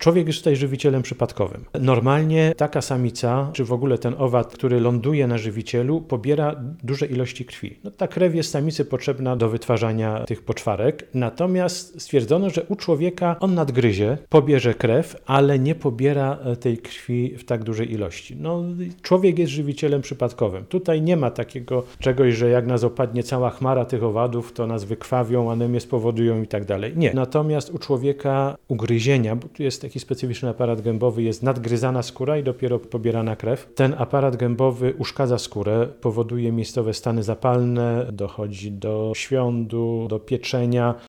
człowiek jest tutaj żywicielem przypadkowym. Normalnie taka samica, czy w ogóle ten owad, który ląduje na żywicielu, pobiera duże ilości krwi. Ta krew jest samicy potrzebna do wytwarzania tych poczwarek, natomiast stwierdzono, że u człowieka on nadgryzie, pobierze krew, ale nie pobiera tej krwi w tak dużej ilości. Człowiek jest żywicielem przypadkowym. Tutaj nie ma takiego czegoś, że jak nas opadnie cała chmara tych owadów, to nas wykrwawią, anemię spowodują i tak dalej. Nie. Natomiast u człowieka ugryzienia, bo tu jest taki specyficzny aparat gębowy, jest nadgryzana skóra i dopiero pobierana krew. Ten aparat gębowy uszkadza skórę, powoduje miejscowe stany zapalne, dochodzi do świądu, do pieczenia.